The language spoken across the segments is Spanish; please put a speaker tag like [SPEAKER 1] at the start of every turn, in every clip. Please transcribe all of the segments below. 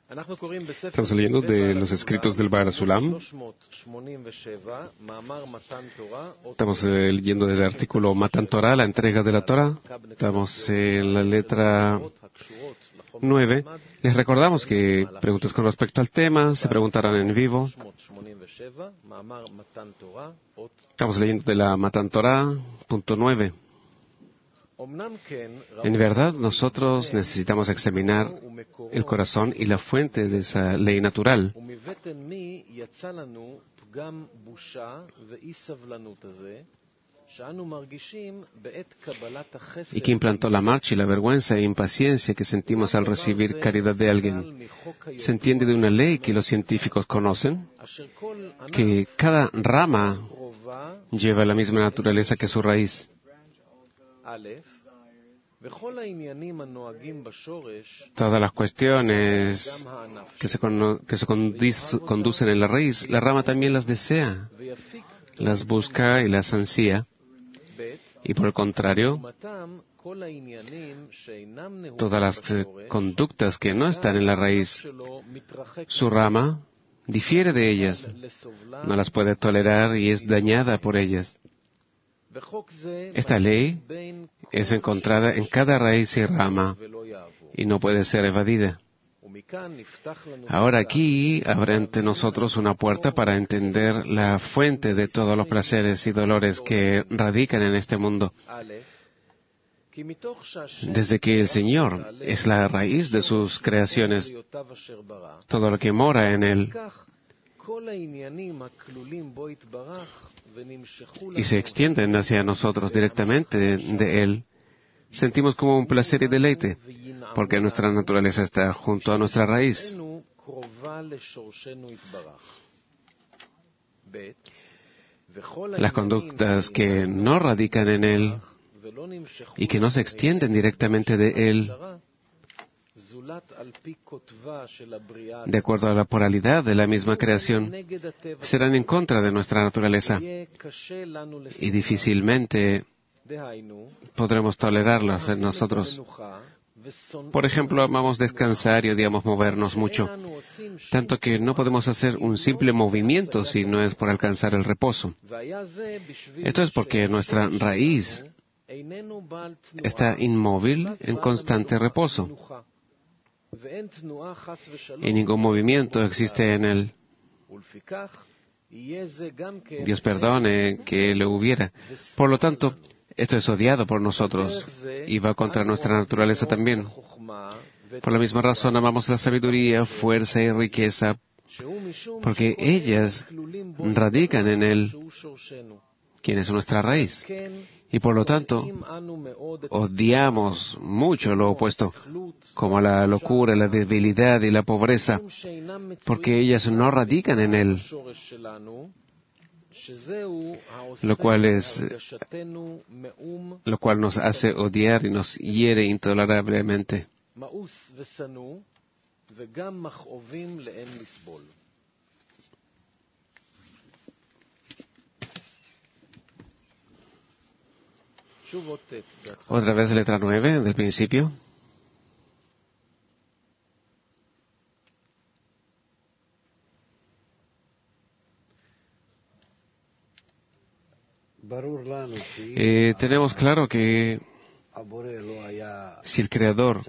[SPEAKER 1] Estamos leyendo de los escritos del Baal Sulam. Estamos leyendo del artículo Matan Torah, la entrega de la Torah. Estamos en la letra 9. Les recordamos que preguntas con respecto al tema se preguntarán en vivo. Estamos leyendo de la Matan Torah, punto 9. En verdad, nosotros necesitamos examinar el corazón y la fuente de esa ley natural. ¿Y quién plantó la marcha y la vergüenza e impaciencia que sentimos al recibir caridad de alguien? Se entiende de una ley que los científicos conocen, que cada rama lleva la misma naturaleza que su raíz. Todas las cuestiones que se conducen en la raíz, la rama también las desea, las busca y las ansía. Y por el contrario, todas las conductas que no están en la raíz, su rama difiere de ellas, no las puede tolerar y es dañada por ellas. Esta ley es encontrada en cada raíz y rama y no puede ser evadida. Ahora aquí habrá ante nosotros una puerta para entender la fuente de todos los placeres y dolores que radican en este mundo. Desde que el Señor es la raíz de sus creaciones, todo lo que mora en Él, y se extienden hacia nosotros directamente de Él, sentimos como un placer y deleite, porque nuestra naturaleza está junto a nuestra raíz. Las conductas que no radican en Él y que no se extienden directamente de Él, de acuerdo a la polaridad de la misma creación, serán en contra de nuestra naturaleza y difícilmente podremos tolerarlas en nosotros. Por ejemplo, amamos descansar y odiamos movernos mucho, tanto que no podemos hacer un simple movimiento si no es por alcanzar el reposo. Esto es porque nuestra raíz está inmóvil en constante reposo. Y ningún movimiento existe en él. Dios perdone que lo hubiera. Por lo tanto, esto es odiado por nosotros y va contra nuestra naturaleza también. Por la misma razón amamos la sabiduría, fuerza y riqueza, porque ellas radican en Él, quien es nuestra raíz. Y por lo tanto, odiamos mucho lo opuesto, como la locura, la debilidad y la pobreza, porque ellas no radican en Él, lo cual nos hace odiar y nos hiere intolerablemente. Otra vez letra 9 del principio. Tenemos claro que si el Creador,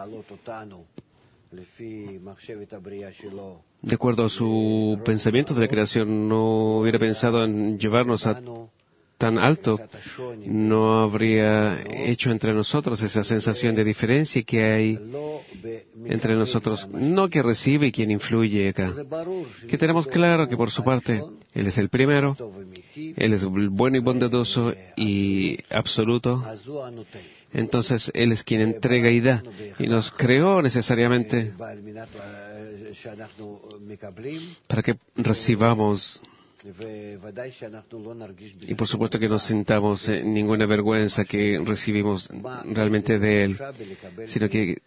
[SPEAKER 1] de acuerdo a su pensamiento de la creación, no hubiera pensado en llevarnos a tan alto, no habría hecho entre nosotros esa sensación de diferencia que hay entre nosotros, no que recibe y quien influye acá. Que tenemos claro que por su parte, Él es el primero, Él es bueno y bondadoso y absoluto. Entonces, Él es quien entrega y da, y nos creó necesariamente para que recibamos. Y por supuesto que no sintamos ninguna vergüenza que recibimos realmente de Él, sino que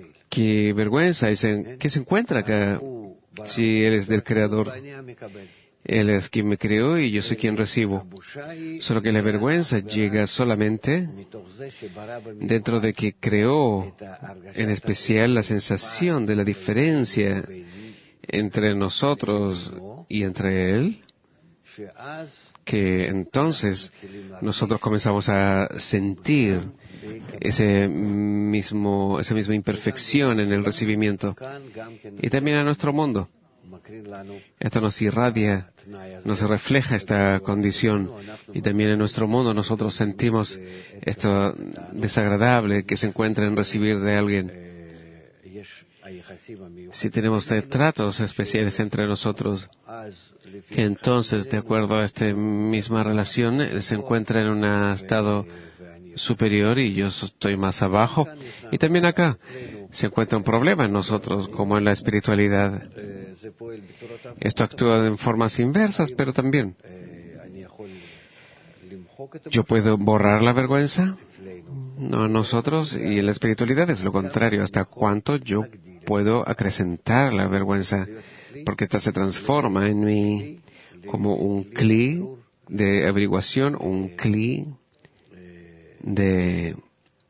[SPEAKER 1] vergüenza es que se encuentra acá si Él es del Creador Él es quien me creó y yo soy quien recibo. Solo que la vergüenza llega solamente dentro de que creó, en especial, la sensación de la diferencia entre nosotros y entre Él, que entonces nosotros comenzamos a sentir esa misma imperfección en el recibimiento. Y también a nuestro mundo. Esto nos irradia, nos refleja esta condición. Y también en nuestro mundo nosotros sentimos esto desagradable que se encuentra en recibir de alguien. Si tenemos tratos especiales entre nosotros, que entonces, de acuerdo a esta misma relación, él se encuentra en un estado superior y yo estoy más abajo. Y también acá se encuentra un problema en nosotros, como en la espiritualidad. Esto actúa en formas inversas, pero también. ¿Yo puedo borrar la vergüenza? No, nosotros, y en la espiritualidad es lo contrario. ¿Hasta cuánto yo puedo acrecentar la vergüenza? Porque esta se transforma en mí como un cli de averiguación, un cli de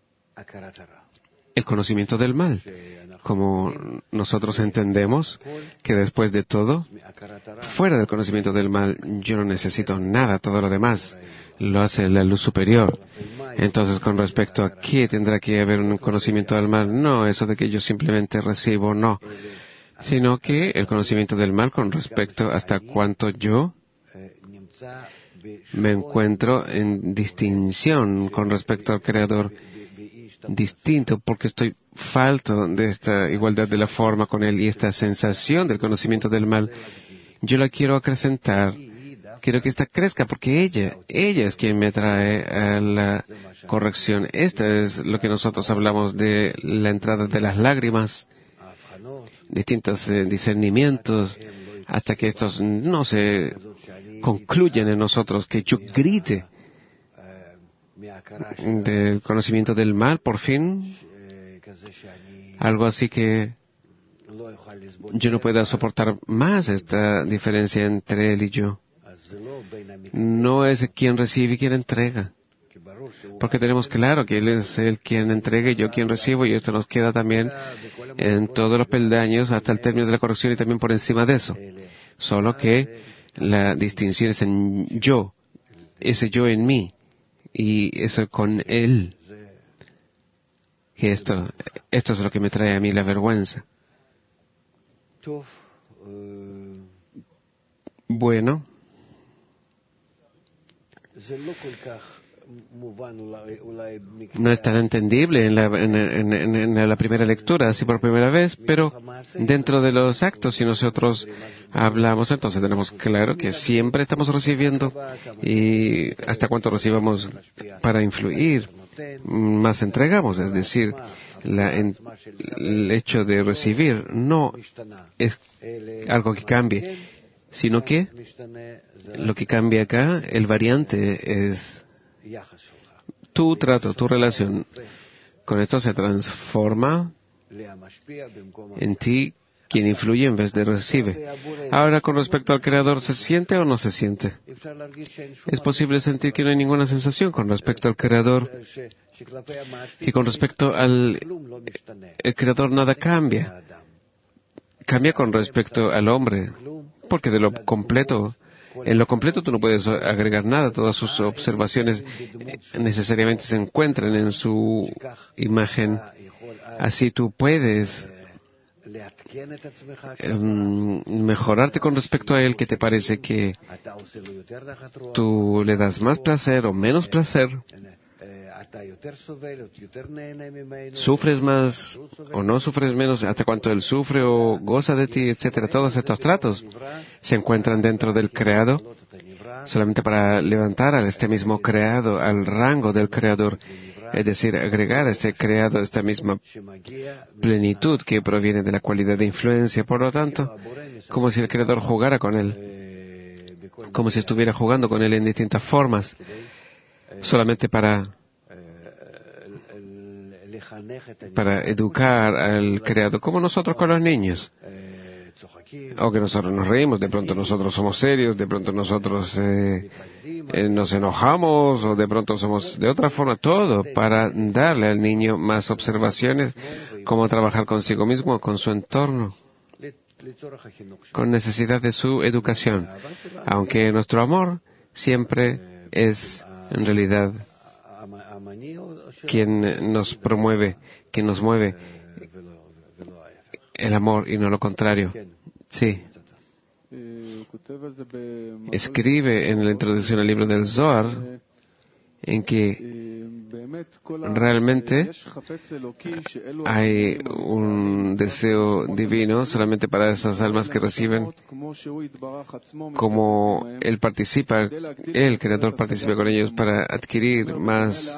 [SPEAKER 1] el conocimiento del mal. Como nosotros entendemos que después de todo, fuera del conocimiento del mal, yo no necesito nada, todo lo demás lo hace la luz superior. Entonces, con respecto a qué tendrá que haber un conocimiento del mal, no eso de que yo simplemente recibo, no, sino que el conocimiento del mal con respecto hasta cuánto yo me encuentro en distinción con respecto al Creador, distinto porque estoy falto de esta igualdad de la forma con Él y esta sensación del conocimiento del mal, yo la quiero acrecentar, quiero que esta crezca porque ella es quien me trae a la corrección. Esto es lo que nosotros hablamos de la entrada de las lágrimas, distintos discernimientos, hasta que estos no se concluyen en nosotros, que yo grite del conocimiento del mal, por fin, algo así que yo no pueda soportar más esta diferencia entre él y yo. No es quien recibe y quien entrega. Porque tenemos claro que Él es el quien entrega y yo quien recibo, y esto nos queda también en todos los peldaños hasta el término de la corrección y también por encima de eso. Solo que la distinción es en yo, ese yo en mí, y eso con Él. Que esto es lo que me trae a mí la vergüenza. Bueno, no es tan entendible en la primera lectura, así por primera vez, pero dentro de los actos, si nosotros hablamos, entonces tenemos claro que siempre estamos recibiendo, y hasta cuánto recibamos para influir, más entregamos. Es decir, el hecho de recibir no es algo que cambie, sino que lo que cambia acá, el variante es tu trato, tu relación. Con esto se transforma en ti quien influye en vez de recibe. Ahora, con respecto al Creador, ¿se siente o no se siente? Es posible sentir que no hay ninguna sensación con respecto al Creador, que con respecto al el Creador nada cambia. Cambia con respecto al hombre, porque en lo completo tú no puedes agregar nada, todas sus observaciones necesariamente se encuentran en su imagen. Así tú puedes mejorarte con respecto a él, que te parece que tú le das más placer o menos placer, sufres más o no sufres menos, hasta cuánto él sufre o goza de ti, etcétera. Todos estos tratos se encuentran dentro del creado solamente para levantar a este mismo creado al rango del creador, es decir, agregar a este creado esta misma plenitud que proviene de la cualidad de influencia. Por lo tanto, como si el creador jugara con él, como si estuviera jugando con él en distintas formas, solamente para educar al creado, como nosotros con los niños. O que nosotros nos reímos, de pronto nosotros somos serios, de pronto nosotros nos enojamos, o de pronto somos de otra forma, todo para darle al niño más observaciones, cómo trabajar consigo mismo, con su entorno, con necesidad de su educación. Aunque nuestro amor siempre es, en realidad, quien nos promueve, quien nos mueve, el amor y no lo contrario. Sí. Escribe en la introducción al libro del Zohar en que realmente hay un deseo divino solamente para esas almas que reciben, como Él participa, el Creador participa con ellos para adquirir más,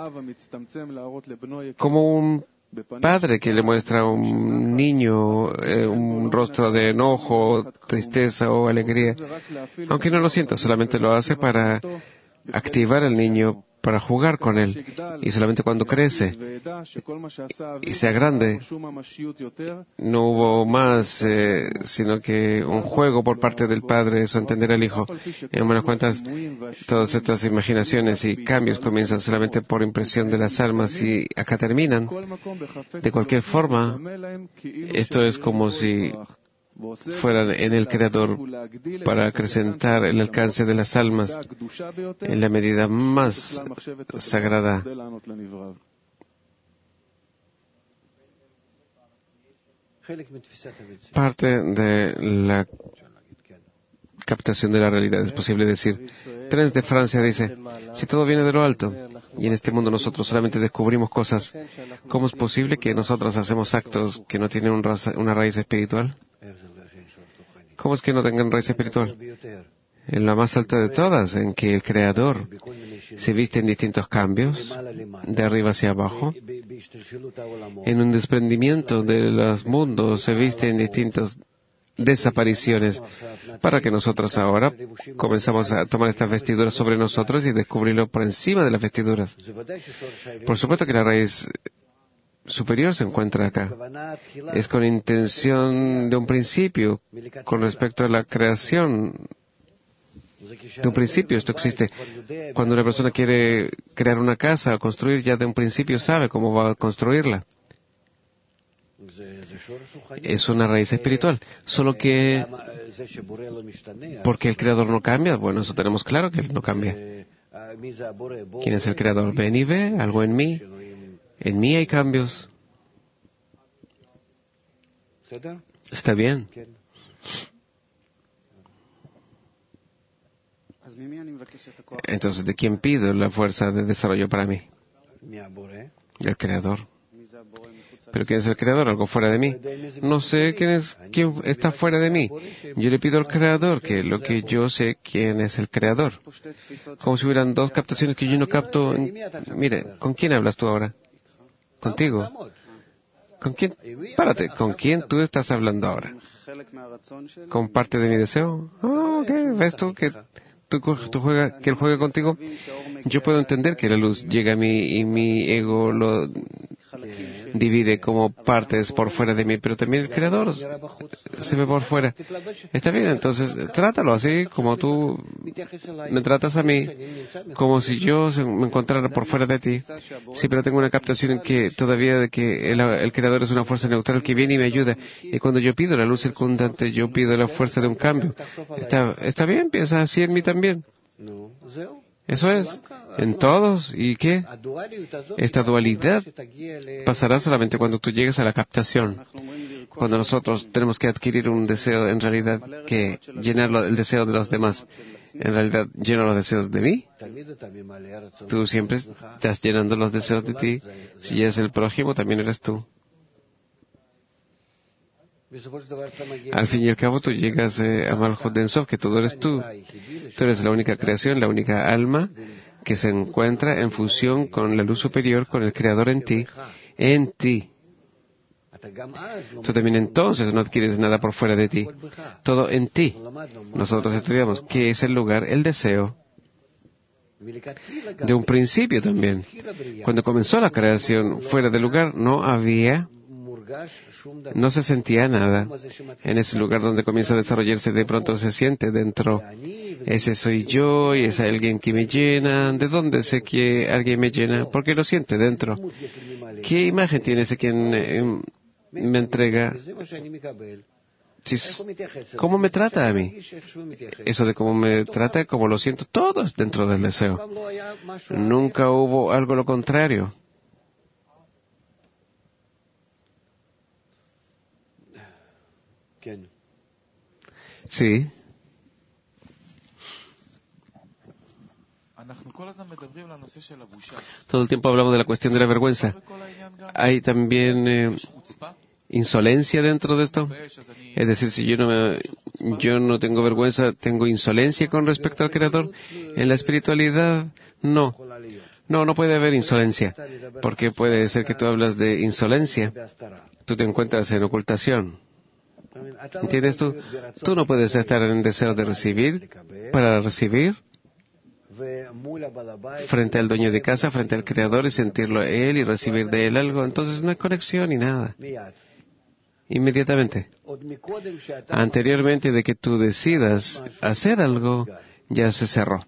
[SPEAKER 1] como un padre que le muestra a un niño un rostro de enojo, tristeza o alegría, aunque no lo sienta, solamente lo hace para activar al niño, para jugar con él. Y solamente cuando crece y sea grande, no hubo más sino que un juego por parte del padre, eso entender al hijo. En buenas cuentas, todas estas imaginaciones y cambios comienzan solamente por impresión de las almas y acá terminan. De cualquier forma, esto es como si fueran en el Creador para acrecentar el alcance de las almas en la medida más sagrada. Parte de la captación de la realidad, es posible decir. Tres de Francia dice, si todo viene de lo alto, y en este mundo nosotros solamente descubrimos cosas, ¿cómo es posible que nosotros hacemos actos que no tienen una raíz espiritual? ¿Cómo es que no tengan raíz espiritual? En la más alta de todas, en que el Creador se viste en distintos cambios, de arriba hacia abajo, en un desprendimiento de los mundos, se viste en distintas desapariciones, para que nosotros ahora comenzamos a tomar estas vestiduras sobre nosotros y descubrirlo por encima de las vestiduras. Por supuesto que la raíz superior se encuentra acá. Es con intención de un principio, con respecto a la creación. De un principio esto existe. Cuando una persona quiere crear una casa o construir, ya de un principio sabe cómo va a construirla. Es una raíz espiritual. Solo que, ¿por qué el Creador no cambia? Bueno, eso tenemos claro que Él no cambia. ¿Quién es el Creador? Ven y ve algo en mí. En mí hay cambios. ¿Está bien? Entonces, ¿de quién pido la fuerza de desarrollo para mí? Del Creador. ¿Pero quién es el Creador? ¿Algo fuera de mí? No sé quién está fuera de mí. Yo le pido al Creador que lo que yo sé quién es el Creador. Como si hubieran dos captaciones que yo no capto. Mire, ¿con quién hablas tú ahora? ¿Contigo? ¿Con quién? Párate, ¿con quién tú estás hablando ahora? ¿Con parte de mi deseo? Oh, ¿qué? ¿Ves tú que que Él juega contigo? Yo puedo entender que la luz llega a mí y mi ego lo divide como partes por fuera de mí, pero también el Creador se ve por fuera. Está bien, entonces trátalo así como tú me tratas a mí, como si yo me encontrara por fuera de ti. Sí, pero tengo una captación en que todavía de que el Creador es una fuerza neutral que viene y me ayuda. Y cuando yo pido la luz circundante, yo pido la fuerza de un cambio. Está bien, piensa así en mí también. Eso es, en todos. ¿Y qué? Esta dualidad pasará solamente cuando tú llegues a la captación. Cuando nosotros tenemos que adquirir un deseo, en realidad, que llenar el deseo de los demás. En realidad, lleno los deseos de mí. Tú siempre estás llenando los deseos de ti. Si eres el prójimo, también eres tú. Al fin y al cabo, tú llegas a Malhut Ensof, que todo eres tú. Tú eres la única creación, la única alma que se encuentra en fusión con la luz superior, con el Creador en ti. En ti. Tú también entonces no adquieres nada por fuera de ti. Todo en ti. Nosotros estudiamos qué es el lugar, el deseo. De un principio también. Cuando comenzó la creación fuera del lugar, no había No se sentía nada. En ese lugar donde comienza a desarrollarse, de pronto se siente dentro. Ese soy yo y es alguien que me llena. ¿De dónde sé que alguien me llena? Porque lo siente dentro. ¿Qué imagen tiene ese quien me entrega? ¿Cómo me trata a mí? Eso de cómo me trata, como lo siento, todo es dentro del deseo. Nunca hubo algo lo contrario. Sí. Todo el tiempo hablamos de la cuestión de la vergüenza. Hay también insolencia dentro de esto. Es decir, si yo no tengo vergüenza, tengo insolencia con respecto al Creador. En la espiritualidad, no. No puede haber insolencia. Porque puede ser que tú hablas de insolencia. Tú te encuentras en ocultación. ¿Entiendes tú? Tú no puedes estar en deseo de recibir para recibir frente al dueño de casa, frente al Creador y sentirlo a Él y recibir de Él algo. Entonces no hay conexión ni nada. Inmediatamente. Anteriormente de que tú decidas hacer algo, ya se cerró.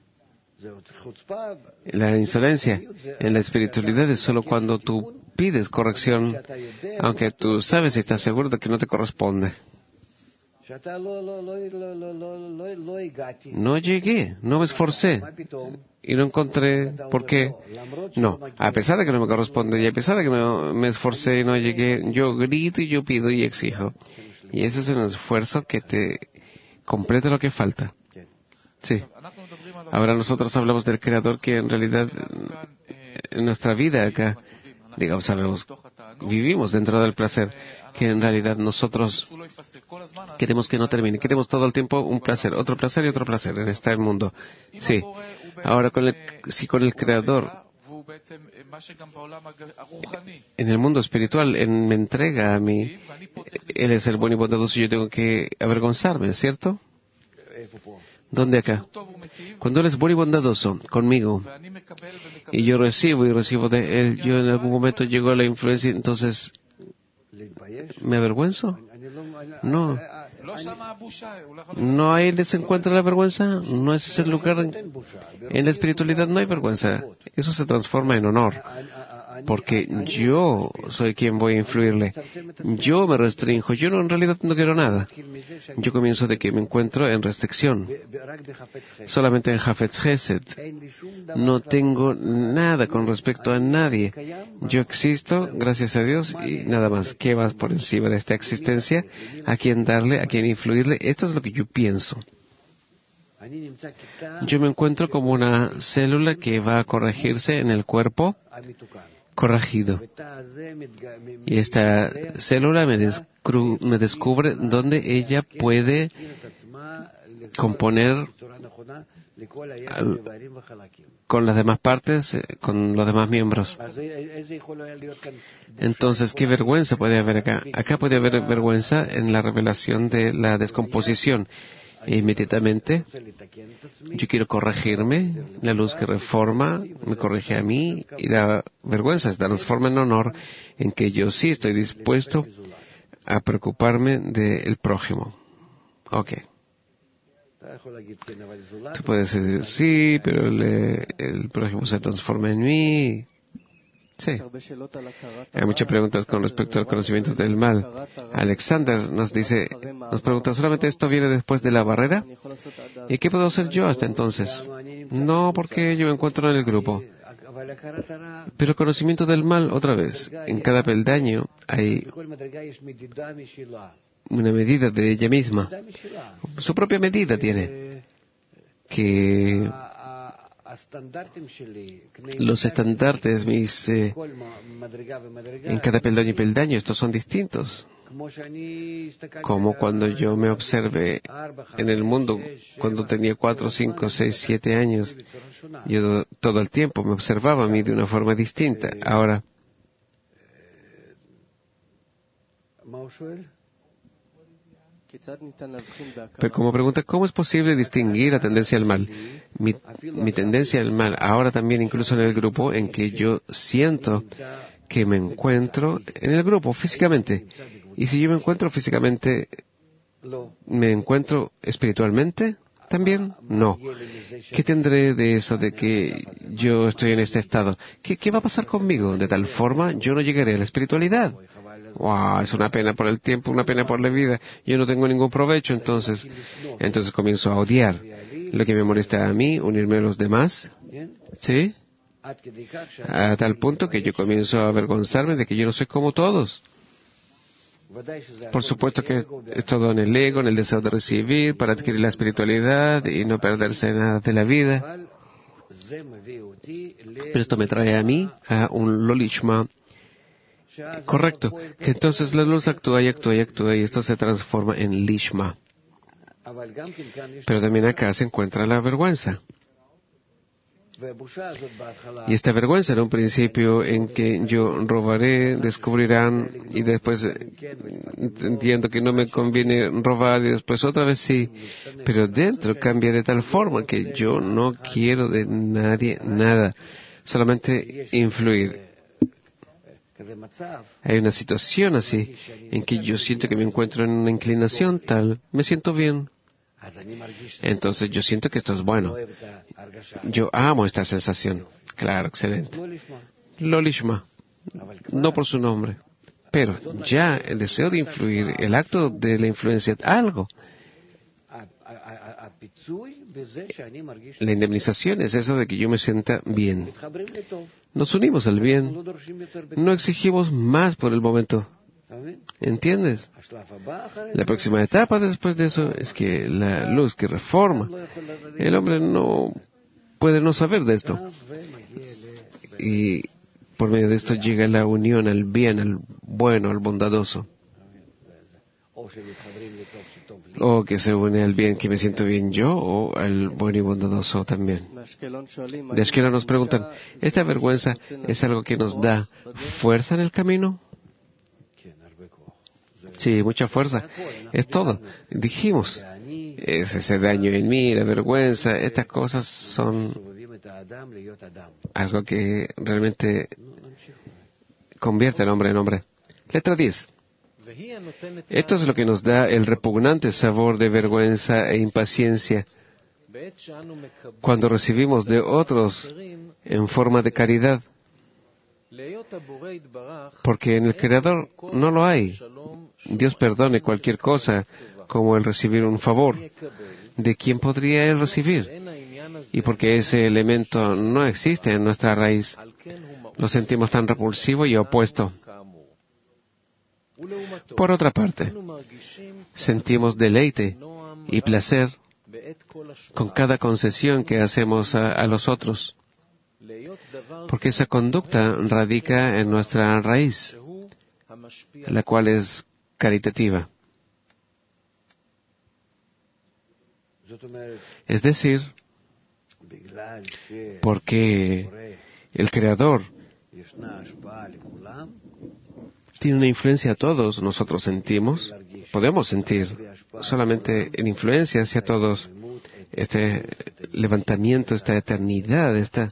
[SPEAKER 1] La insolencia en la espiritualidad es solo cuando tú pides corrección, aunque tú sabes y estás seguro de que no te corresponde. No llegué, no me esforcé y no encontré por qué. No, a pesar de que no me corresponde y a pesar de que me esforcé y no llegué, yo grito y yo pido y exijo. Y ese es un esfuerzo que te completa lo que falta. Sí. Ahora nosotros hablamos del Creador que en realidad en nuestra vida acá, digamos, vivimos dentro del placer, que en realidad nosotros queremos que no termine. Queremos todo el tiempo un placer, otro placer y otro placer en este mundo. Sí. Ahora, si con el Creador, en el mundo espiritual, Él me entrega a mí, Él es el bueno y bondadoso y yo tengo que avergonzarme, ¿cierto? ¿Dónde acá? Cuando Él es bueno y bondadoso conmigo y yo recibo de Él, yo en algún momento llego a la influencia, entonces ¿me avergüenzo? No. ¿No ahí se encuentra la vergüenza? ¿No es ese el lugar? En la espiritualidad no hay vergüenza. Eso se transforma en honor. Porque yo soy quien voy a influirle. Yo me restrinjo. Yo en realidad no quiero nada. Yo comienzo de que me encuentro en restricción. Solamente en Hafetz Chesed. No tengo nada con respecto a nadie. Yo existo, gracias a Dios, y nada más. ¿Qué más por encima de esta existencia? ¿A quién darle? ¿A quién influirle? Esto es lo que yo pienso. Yo me encuentro como una célula que va a corregirse en el cuerpo corregido. Y esta célula me descubre dónde ella puede componer con las demás partes, con los demás miembros. Entonces, ¿qué vergüenza puede haber acá? Acá puede haber vergüenza en la revelación de la descomposición. E inmediatamente yo quiero corregirme, la luz que reforma me corrige a mí y la vergüenza se transforma en honor en que yo sí estoy dispuesto a preocuparme del prójimo. Ok. Tú puedes decir, sí, pero el prójimo se transforma en mí. Sí. Hay muchas preguntas con respecto al conocimiento del mal. Alexander nos pregunta, ¿solamente esto viene después de la barrera? ¿Y qué puedo hacer yo hasta entonces? No, porque yo me encuentro en el grupo. Pero el conocimiento del mal, otra vez, en cada peldaño hay una medida de ella misma. Su propia medida tiene. Que los estandartes en cada peldaño y peldaño, estos son distintos. Como cuando yo me observé en el mundo, cuando tenía 4, 5, 6, 7 años, yo todo el tiempo me observaba a mí de una forma distinta. Ahora, pero como pregunta, ¿cómo es posible distinguir la tendencia al mal? Mi tendencia al mal, ahora también incluso en el grupo, en que yo siento que me encuentro en el grupo físicamente. Y si yo me encuentro físicamente, ¿me encuentro espiritualmente también? No. ¿Qué tendré de eso de que yo estoy en este estado? ¿Qué va a pasar conmigo? De tal forma, yo no llegaré a la espiritualidad. Wow, es una pena por el tiempo, una pena por la vida. Yo no tengo ningún provecho, entonces comienzo a odiar. Lo que me molesta a mí, unirme a los demás, ¿sí? A tal punto que yo comienzo a avergonzarme de que yo no soy como todos. Por supuesto que es todo en el ego, en el deseo de recibir, para adquirir la espiritualidad y no perderse nada de la vida. Pero esto me trae a mí a un lolishma correcto, que entonces la luz actúa y actúa y actúa y esto se transforma en lishma. Pero también acá se encuentra la vergüenza. Y esta vergüenza en un principio en que yo robaré, descubrirán, y después entiendo que no me conviene robar, y después otra vez sí. Pero dentro cambia de tal forma que yo no quiero de nadie nada, solamente influir. Hay una situación así, en que yo siento que me encuentro en una inclinación tal, me siento bien. Entonces yo siento que esto es bueno. Yo amo esta sensación. Claro, excelente. Lolishma. No por su nombre. Pero ya el deseo de influir, el acto de la influencia, algo. La indemnización es eso de que yo me sienta bien. Nos unimos al bien. No exigimos más por el momento. ¿Entiendes? La próxima etapa después de eso es que la luz que reforma. El hombre no puede no saber de esto. Y por medio de esto llega la unión al bien, al bueno, al bondadoso. O que se une al bien que me siento bien yo, o al bueno y bondadoso también. De Ashkelon nos preguntan, ¿esta vergüenza es algo que nos da fuerza en el camino? Sí, mucha fuerza. Es todo. Dijimos, es ese daño en mí, la vergüenza, estas cosas son algo que realmente convierte al hombre en hombre. Letra 10. Esto es lo que nos da el repugnante sabor de vergüenza e impaciencia cuando recibimos de otros en forma de caridad. Porque en el Creador no lo hay. Dios perdone cualquier cosa, como el recibir un favor. ¿De quién podría Él recibir? Y porque ese elemento no existe en nuestra raíz, lo sentimos tan repulsivo y opuesto. Por otra parte, sentimos deleite y placer con cada concesión que hacemos a los otros, porque esa conducta radica en nuestra raíz, la cual es caritativa. Es decir, porque el Creador tiene una influencia a todos, nosotros podemos sentir solamente en influencia hacia todos este levantamiento, esta eternidad, esta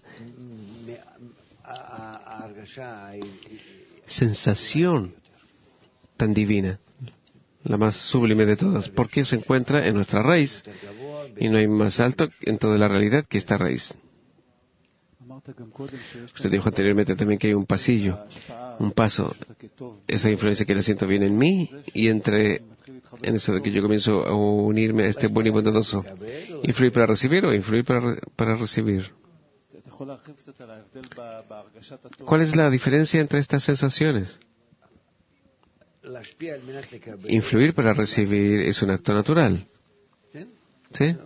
[SPEAKER 1] sensación tan divina, la más sublime de todas, porque se encuentra en nuestra raíz y no hay más alto en toda la realidad que esta raíz. Usted dijo anteriormente también que hay un pasillo, un paso, esa influencia que la siento bien en mí y entre en eso de que yo comienzo a unirme a este buen y bondadoso. ¿Influir para recibir o influir para recibir? ¿Cuál es la diferencia entre estas sensaciones? Influir para recibir es un acto natural. ¿Sí?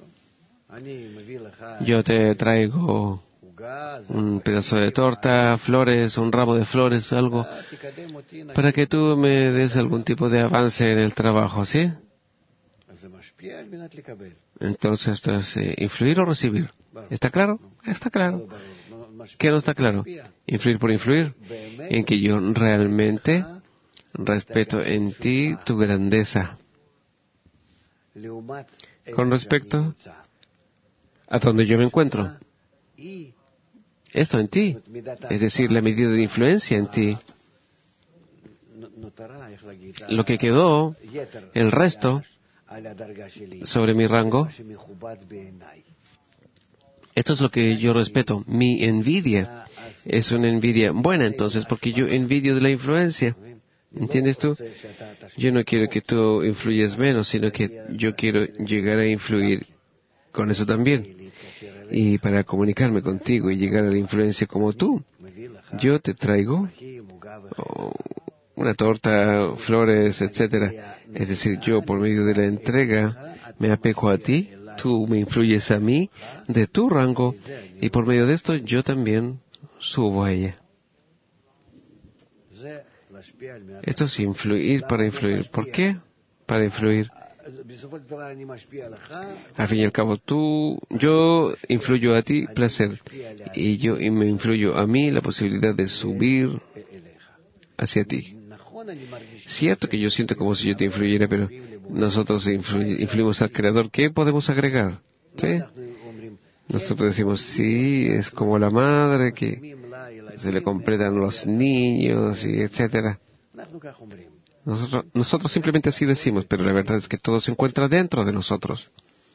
[SPEAKER 1] Yo te traigo un pedazo de torta, flores, un ramo de flores, algo, para que tú me des algún tipo de avance en el trabajo, ¿sí? Entonces, esto es influir o recibir. ¿Está claro? Está claro. ¿Qué no está claro? Influir por influir, en que yo realmente respeto en ti tu grandeza. Con respecto a donde yo me encuentro. Esto en ti, es decir, la medida de influencia en ti. lo que quedó, el resto, sobre mi rango, esto es lo que yo respeto. Mi envidia es una envidia buena, entonces, porque yo envidio de la influencia. ¿Entiendes tú? Yo no quiero que tú influyas menos, sino que yo quiero llegar a influir con eso también. Y para comunicarme contigo y llegar a la influencia como tú, yo te traigo una torta, flores, etcétera. Es decir, yo por medio de la entrega me apego a ti, tú me influyes a mí de tu rango y por medio de esto yo también subo a ella. Esto es influir para influir. ¿Por qué? Para influir. Al fin y al cabo, yo influyo a ti, placer, y me influyo a mí la posibilidad de subir hacia ti. Cierto que yo siento como si yo te influyera, pero nosotros influimos al Creador. ¿Qué podemos agregar? ¿Sí? Nosotros decimos, sí, es como la madre que se le completan los niños, y etcétera. Nosotros simplemente así decimos, pero la verdad es que todo se encuentra dentro de nosotros.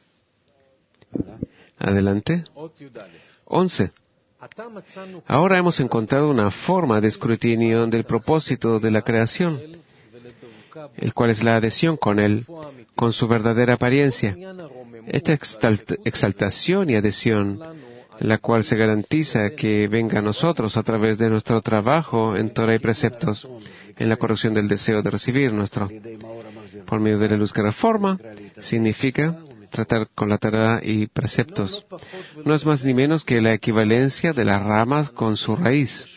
[SPEAKER 1] Adelante. 11. Ahora hemos encontrado una forma de escrutinio del propósito de la creación, el cual es la adhesión con Él, con su verdadera apariencia. Esta exaltación y adhesión, la cual se garantiza que venga a nosotros a través de nuestro trabajo en Torah y preceptos, en la corrección del deseo de recibir nuestro, por medio de la luz que reforma, significa tratar con la Torah y preceptos. No es más ni menos que la equivalencia de las ramas con su raíz,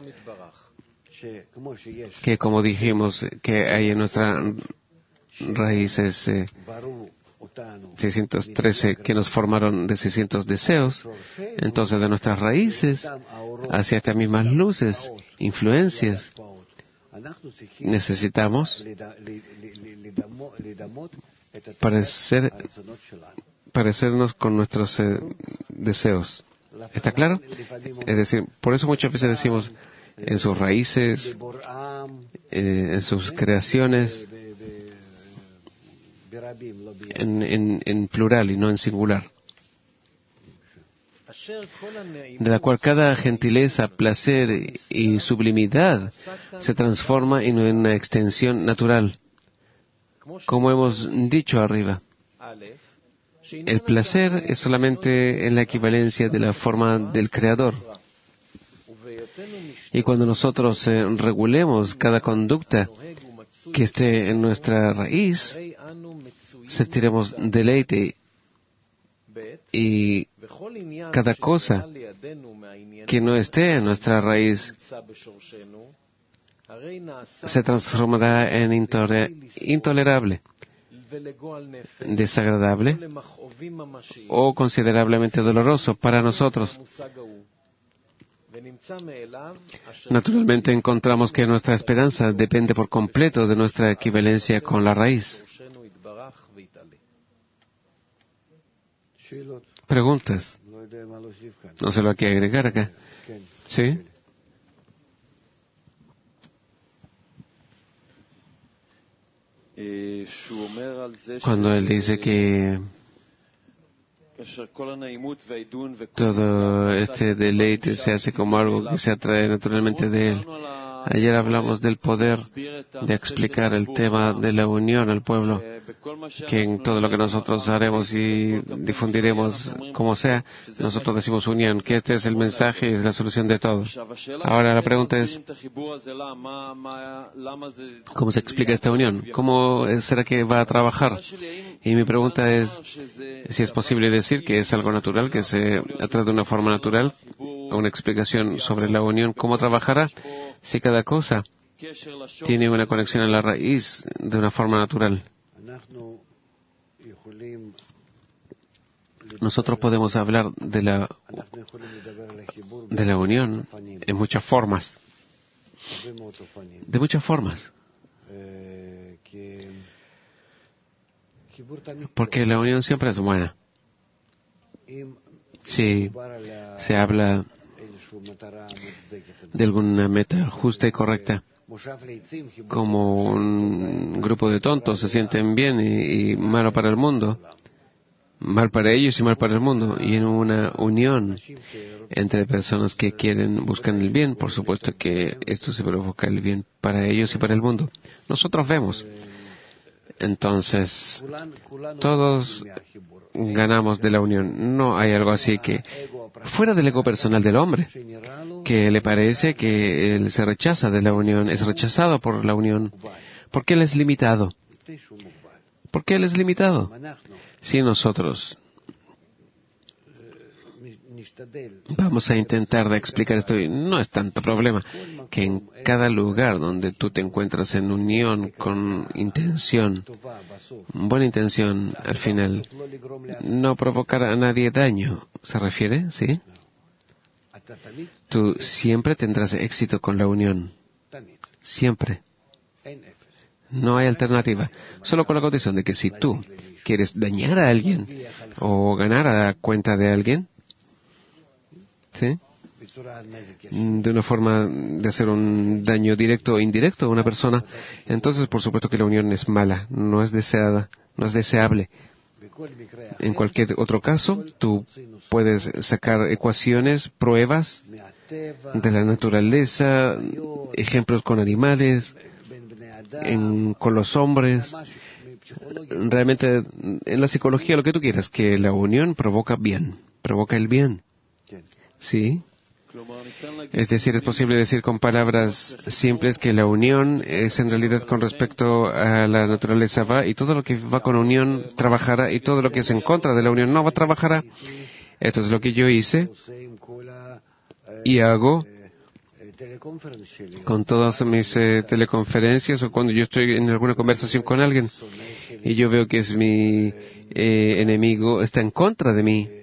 [SPEAKER 1] que como dijimos, que hay en nuestra raíces 613 que nos formaron de 600 deseos. Entonces, de nuestras raíces hacia estas mismas luces, influencias, necesitamos parecernos con nuestros deseos. ¿Está claro? Es decir, por eso muchas veces decimos en sus raíces, en sus creaciones, en plural y no en singular, de la cual cada gentileza, placer y sublimidad se transforma en una extensión natural. Como hemos dicho arriba, el placer es solamente en la equivalencia de la forma del Creador. Y cuando nosotros regulemos cada conducta que esté en nuestra raíz, sentiremos deleite, y cada cosa que no esté en nuestra raíz se transformará en intolerable, desagradable o considerablemente doloroso para nosotros. Naturalmente encontramos que nuestra esperanza depende por completo de nuestra equivalencia con la raíz. Preguntas. No sé lo que agregar acá. ¿Sí? Cuando él dice que todo este deleite se hace como algo que se atrae naturalmente de él. Ayer hablamos del poder de explicar el tema de la unión al pueblo, que en todo lo que nosotros haremos y difundiremos como sea, nosotros decimos unión, que este es el mensaje y es la solución de todo. Ahora la pregunta es, ¿cómo se explica esta unión? ¿Cómo será que va a trabajar? Y mi pregunta es, si es posible decir que es algo natural, que se atrae de una forma natural, una explicación sobre la unión, ¿cómo trabajará? Si cada cosa tiene una conexión a la raíz de una forma natural. Nosotros podemos hablar de la unión en muchas formas. De muchas formas. Porque la unión siempre es buena. Si se habla de alguna meta justa y correcta. Como un grupo de tontos se sienten bien y malo para el mundo, mal para ellos y mal para el mundo, y en una unión entre personas que buscan el bien, por supuesto que esto se provoca el bien para ellos y para el mundo. Nosotros vemos, entonces, todos ganamos de la unión. No hay algo así que, fuera del ego personal del hombre, que le parece que él se rechaza de la unión, es rechazado por la unión, porque él es limitado. ¿Por qué él es limitado? Si nosotros vamos a intentar de explicar esto, y no es tanto problema, que en cada lugar donde tú te encuentras en unión con intención, buena intención al final, no provocar a nadie daño, ¿se refiere? ¿Sí? Tú siempre tendrás éxito con la unión. Siempre. No hay alternativa. Solo con la condición de que si tú quieres dañar a alguien o ganar a cuenta de alguien, ¿sí?, de una forma de hacer un daño directo o indirecto a una persona, entonces por supuesto que la unión es mala, no es deseada, no es deseable. En cualquier otro caso, tú puedes sacar ecuaciones, pruebas de la naturaleza, ejemplos con animales, con los hombres, realmente en la psicología, lo que tú quieras, que la unión provoca bien, provoca el bien. ¿Sí? Es decir, es posible decir con palabras simples que la unión es en realidad con respecto a la naturaleza va, y todo lo que va con unión trabajará, y todo lo que es en contra de la unión no va trabajará. Esto es lo que yo hice y hago con todas mis teleconferencias, o cuando yo estoy en alguna conversación con alguien y yo veo que es mi enemigo, está en contra de mí.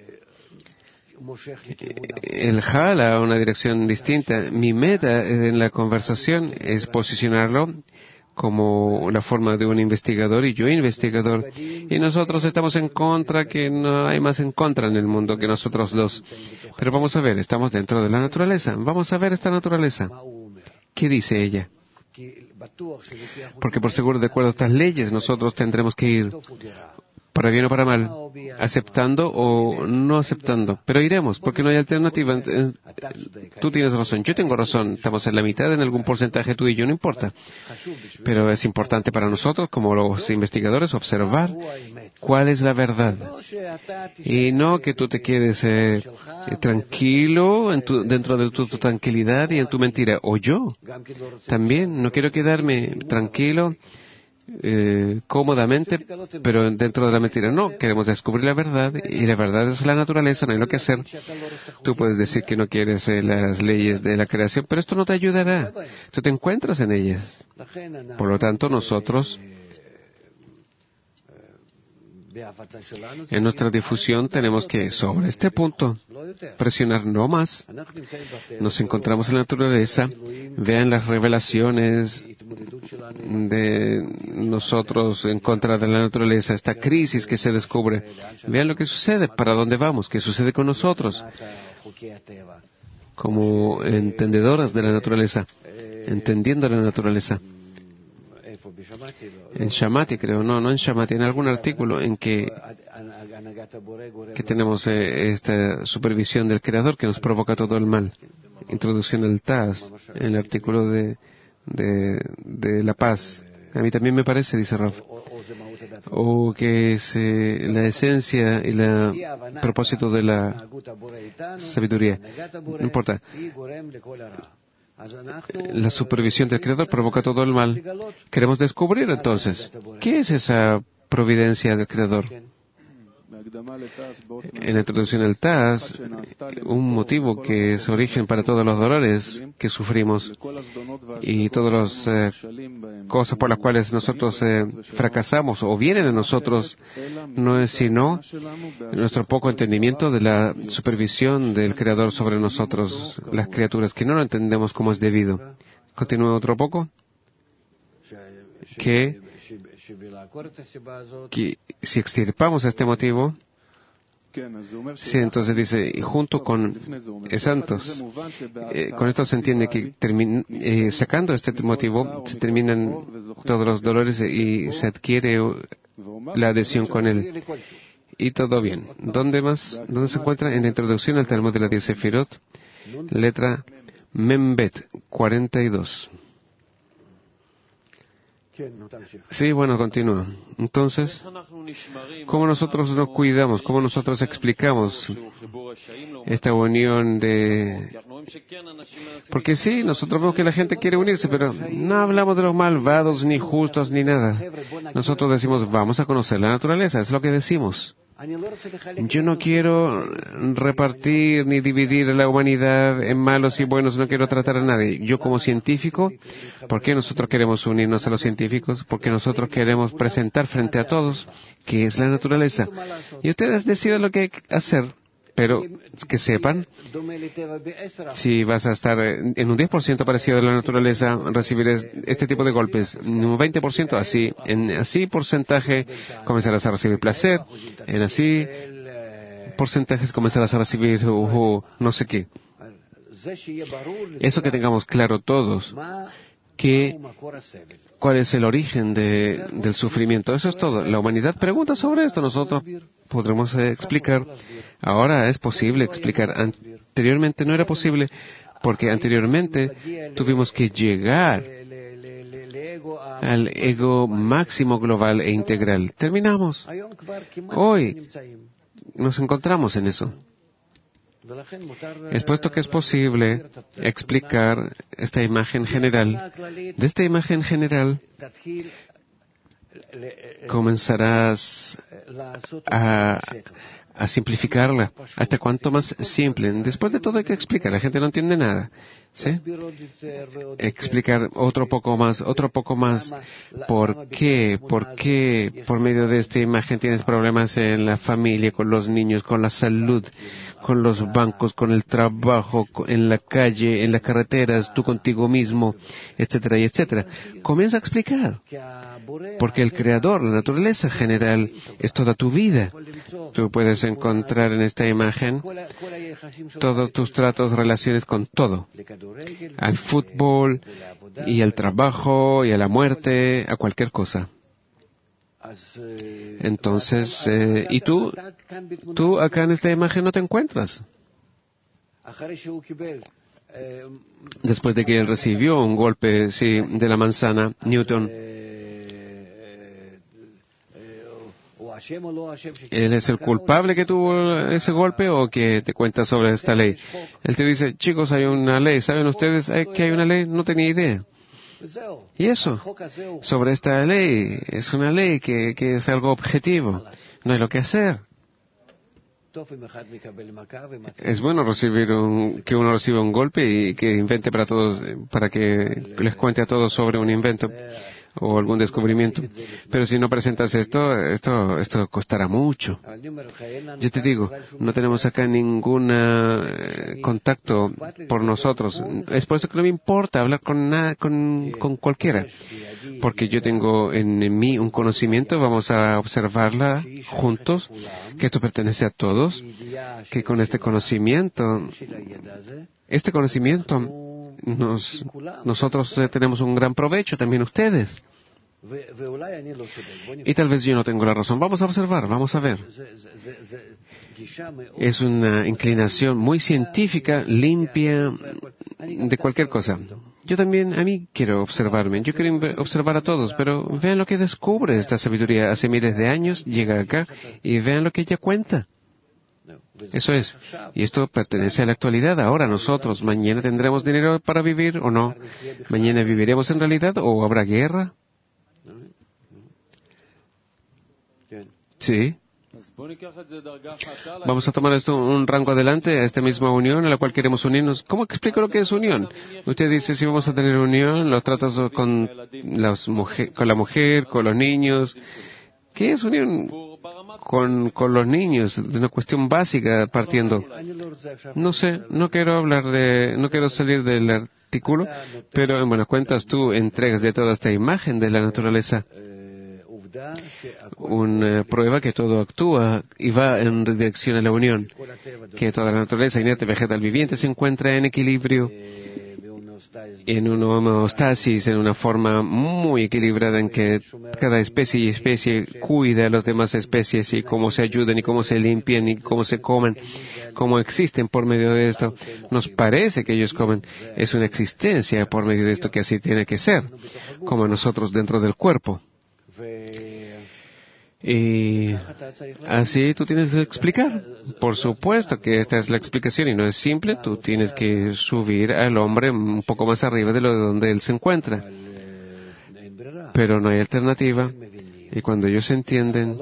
[SPEAKER 1] Él jala a una dirección distinta. Mi meta en la conversación es posicionarlo como una forma de un investigador y yo investigador. Y nosotros estamos en contra, que no hay más en contra en el mundo que nosotros dos. Pero vamos a ver, estamos dentro de la naturaleza. Vamos a ver esta naturaleza. ¿Qué dice ella? Porque por seguro, de acuerdo a estas leyes, nosotros tendremos que ir para bien o para mal, aceptando o no aceptando. Pero iremos, porque no hay alternativa. Tú tienes razón, yo tengo razón. Estamos en la mitad en algún porcentaje, tú y yo, no importa. Pero es importante para nosotros, como los investigadores, observar cuál es la verdad. Y no que tú te quedes tranquilo dentro de tu tranquilidad y en tu mentira. O yo también no quiero quedarme tranquilo cómodamente, pero dentro de la mentira. No, queremos descubrir la verdad, y la verdad es la naturaleza, no hay lo que hacer. Tú puedes decir que no quieres las leyes de la creación, pero esto no te ayudará. Tú te encuentras en ellas. Por lo tanto, nosotros, en nuestra difusión, tenemos que, sobre este punto, presionar no más. Nos encontramos en la naturaleza. Vean las revelaciones de nosotros en contra de la naturaleza, esta crisis que se descubre. Vean lo que sucede, para dónde vamos, qué sucede con nosotros, como entendedoras de la naturaleza, entendiendo la naturaleza. En Shamati, creo, no en Shamati, en algún artículo en que tenemos esta supervisión del Creador que nos provoca todo el mal. Introducción del Taz, en el artículo de la paz. A mí también me parece, dice Rav. O que es la esencia y el propósito de la sabiduría. No importa. La supervisión del Creador provoca todo el mal. Queremos descubrir entonces, ¿qué es esa providencia del Creador? En la introducción del Taz, un motivo que es origen para todos los dolores que sufrimos y todas las cosas por las cuales nosotros fracasamos o vienen de nosotros, no es sino nuestro poco entendimiento de la supervisión del Creador sobre nosotros, las criaturas, que no lo entendemos como es debido. Continúa otro poco. Que si extirpamos este motivo, Sí, entonces dice, y junto con santos. Con esto se entiende que sacando este motivo, se terminan todos los dolores y se adquiere la adhesión con él. Y todo bien. ¿Dónde más? ¿Dónde se encuentra? En la introducción al Talmud de la 10 Sefirot, letra Membet 42. Sí, bueno, continúa. Entonces, ¿cómo nosotros nos cuidamos? ¿Cómo nosotros explicamos esta unión de...? Porque sí, nosotros vemos que la gente quiere unirse, pero no hablamos de los malvados, ni justos, ni nada. Nosotros decimos, vamos a conocer la naturaleza, es lo que decimos. Yo no quiero repartir ni dividir la humanidad en malos y buenos, no quiero tratar a nadie. Yo como científico, ¿por qué nosotros queremos unirnos a los científicos? Porque nosotros queremos presentar frente a todos qué es la naturaleza. Y ustedes deciden lo que hay que hacer, pero que sepan, si vas a estar en un 10% parecido a la naturaleza, recibirás este tipo de golpes. En un 20% así. En así porcentaje comenzarás a recibir placer. En así porcentajes comenzarás a recibir no sé qué. Eso que tengamos claro todos, cuál es el origen del sufrimiento. Eso es todo. La humanidad pregunta sobre esto. Nosotros podremos explicar. Ahora es posible explicar. Anteriormente no era posible, porque anteriormente tuvimos que llegar al ego máximo global e integral. Terminamos. Hoy nos encontramos en eso. Es puesto que es posible explicar esta imagen general. De esta imagen general comenzarás a simplificarla. ¿Hasta cuánto más simple? Después de todo hay que explicar. La gente no entiende nada. ¿Sí? Explicar otro poco más. ¿Por qué por medio de esta imagen tienes problemas en la familia, con los niños, con la salud, con los bancos, con el trabajo, en la calle, en las carreteras, tú contigo mismo, etcétera y etcétera? Comienza a explicar. Porque el Creador, la naturaleza general, es toda tu vida. Tú puedes encontrar en esta imagen todos tus tratos, relaciones con todo. Al fútbol, y al trabajo, y a la muerte, a cualquier cosa. Entonces, y tú acá en esta imagen no te encuentras. Después de que él recibió un golpe, de la manzana, Newton, ¿él es el culpable que tuvo ese golpe o que te cuenta sobre esta ley? Él te dice, chicos, hay una ley. ¿Saben ustedes que hay una ley? No tenía idea. Y eso, sobre esta ley, es una ley que es algo objetivo. No hay lo que hacer. Es bueno que uno reciba un golpe y que invente para todos, para que les cuente a todos sobre un invento o algún descubrimiento. Pero si no presentas esto costará mucho. Yo te digo, no tenemos acá ningún contacto por nosotros. Es por eso que no me importa hablar con cualquiera. Porque yo tengo en mí un conocimiento, vamos a observarla juntos, que esto pertenece a todos, que con este conocimiento nosotros tenemos un gran provecho, también ustedes. Y tal vez yo no tengo la razón. Vamos a observar, vamos a ver. Es una inclinación muy científica, limpia, de cualquier cosa. Yo también, a mí quiero observarme. Yo quiero observar a todos, pero vean lo que descubre esta sabiduría. Hace miles de años llega acá y vean lo que ella cuenta. Eso es. Y esto pertenece a la actualidad. Ahora nosotros, mañana tendremos dinero para vivir o no. Mañana viviremos en realidad o habrá guerra. Sí. Vamos a tomar esto un rango adelante a esta misma unión a la cual queremos unirnos. ¿Cómo explico lo que es unión? Usted dice, si vamos a tener unión, los tratos con la mujer, con los niños. ¿Qué es unión con los niños? De una cuestión básica partiendo. No sé, no quiero salir del artículo, pero en buenas cuentas tú entregas de toda esta imagen de la naturaleza. Una prueba que todo actúa y va en dirección a la unión, que toda la naturaleza inerte, vegetal, viviente se encuentra en equilibrio, en una homeostasis, en una forma muy equilibrada en que cada especie y especie cuida a las demás especies y cómo se ayudan y cómo se limpian y cómo se comen, cómo existen por medio de esto. Nos parece que ellos comen. Es una existencia por medio de esto que así tiene que ser, como nosotros dentro del cuerpo. Y así tú tienes que explicar. Por supuesto que esta es la explicación y no es simple. Tú tienes que subir al hombre un poco más arriba de donde él se encuentra. Pero no hay alternativa. Y cuando ellos entienden,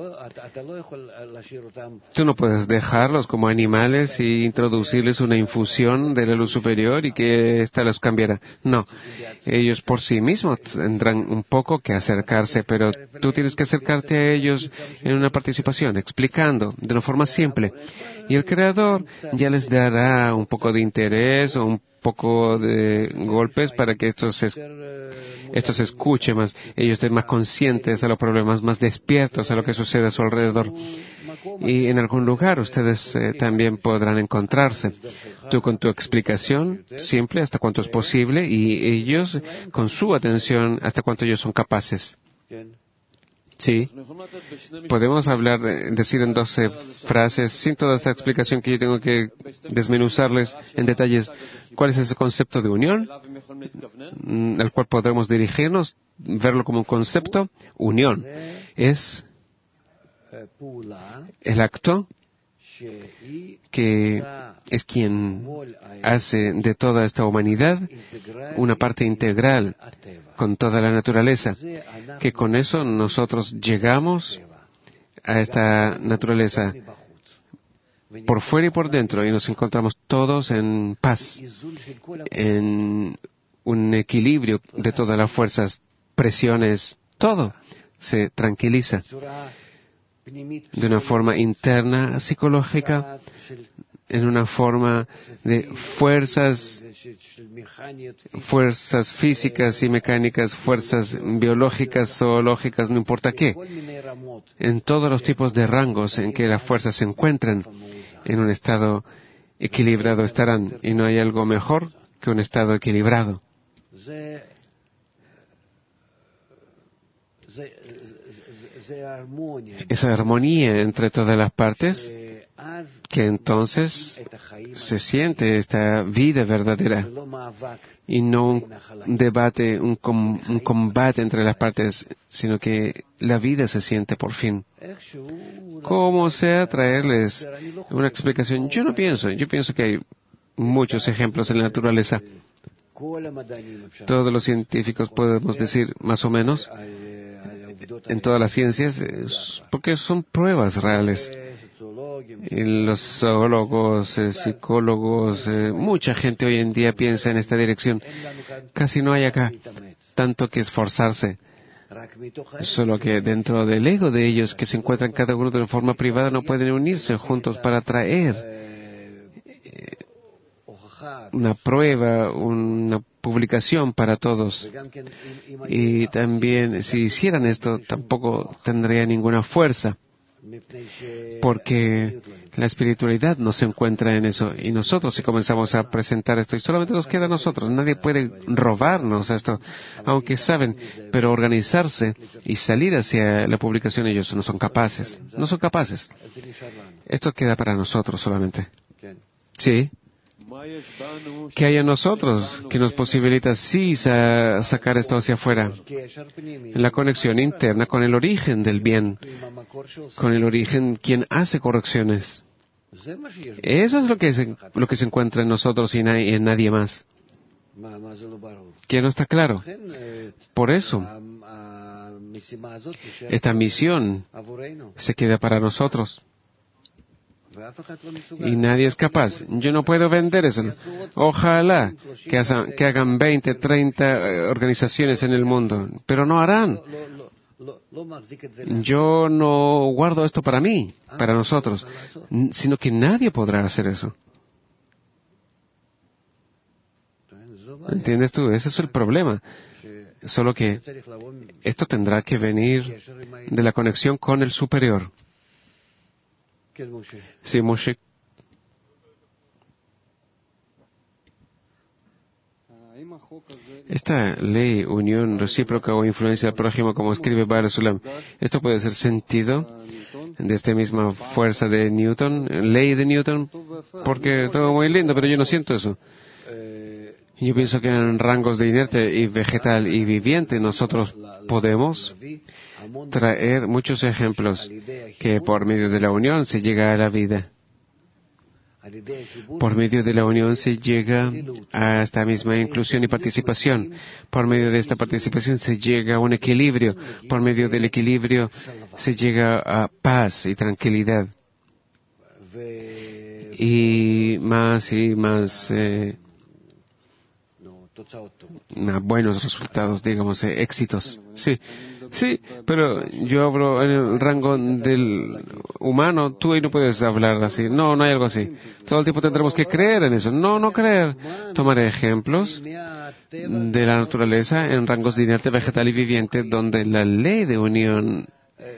[SPEAKER 1] tú no puedes dejarlos como animales y introducirles una infusión de la luz superior y que ésta los cambiará. No, ellos por sí mismos tendrán un poco que acercarse, pero tú tienes que acercarte a ellos en una participación, explicando de una forma simple. Y el Creador ya les dará un poco de interés o un poco de golpes para que esto se escuche más, ellos estén más conscientes de los problemas, más despiertos a lo que sucede a su alrededor. Y en algún lugar ustedes también podrán encontrarse. Tú con tu explicación simple hasta cuanto es posible y ellos con su atención hasta cuanto ellos son capaces. Sí. Podemos hablar, decir en 12 frases, sin toda esta explicación que yo tengo que desmenuzarles en detalles, cuál es ese concepto de unión, al cual podremos dirigirnos, verlo como un concepto. Unión es el acto que es quien hace de toda esta humanidad una parte integral con toda la naturaleza, que con eso nosotros llegamos a esta naturaleza por fuera y por dentro y nos encontramos todos en paz, en un equilibrio de todas las fuerzas, presiones, todo se tranquiliza de una forma interna, psicológica, en una forma de fuerzas físicas y mecánicas, fuerzas biológicas, zoológicas, no importa qué, en todos los tipos de rangos en que las fuerzas se encuentran, en un estado equilibrado estarán, y no hay algo mejor que un estado equilibrado. Esa armonía entre todas las partes, que entonces se siente esta vida verdadera y no un debate, un combate entre las partes, sino que la vida se siente por fin. ¿Cómo sea traerles una explicación? Yo pienso que hay muchos ejemplos en la naturaleza. Todos los científicos podemos decir más o menos en todas las ciencias, porque son pruebas reales. Y los zoólogos, psicólogos, mucha gente hoy en día piensa en esta dirección. Casi no hay acá tanto que esforzarse. Solo que dentro del ego de ellos, que se encuentran cada uno de una forma privada, no pueden unirse juntos para traer una prueba, una publicación para todos. Y también, si hicieran esto, tampoco tendría ninguna fuerza, porque la espiritualidad no se encuentra en eso. Y nosotros, si comenzamos a presentar esto, y solamente nos queda a nosotros, nadie puede robarnos esto, aunque saben, pero organizarse y salir hacia la publicación, ellos no son capaces. No son capaces. Esto queda para nosotros solamente. Sí. ¿Qué hay en nosotros que nos posibilita sí sacar esto hacia afuera? La conexión interna con el origen del bien, con el origen quien hace correcciones. Eso es lo que se encuentra en nosotros y en nadie más. ¿Qué no está claro? Por eso, esta misión se queda para nosotros. Y nadie es capaz. Yo no puedo vender eso. Ojalá que hagan 20, 30 organizaciones en el mundo, pero no harán. Yo no guardo esto para mí, para nosotros, sino que nadie podrá hacer eso. ¿Entiendes tú? Ese es el problema. Solo que esto tendrá que venir de la conexión con el superior. Sí, Moshe. Esta ley, unión recíproca o influencia del prójimo, como escribe Baal Sulam, ¿esto puede ser sentido de esta misma fuerza de Newton, ley de Newton? Porque todo muy lindo, pero yo no siento eso. Yo pienso que en rangos de inerte y vegetal y viviente nosotros podemos traer muchos ejemplos que por medio de la unión se llega a la vida. Por medio de la unión se llega a esta misma inclusión y participación. Por medio de esta participación se llega a un equilibrio. Por medio del equilibrio se llega a paz y tranquilidad. Y más buenos resultados, digamos, éxitos. Sí, pero yo hablo en el rango del humano, tú ahí no puedes hablar así. No hay algo así. Todo el tiempo tendremos que creer en eso. No creer. Tomaré ejemplos de la naturaleza en rangos de inerte, vegetal y viviente, donde la ley de unión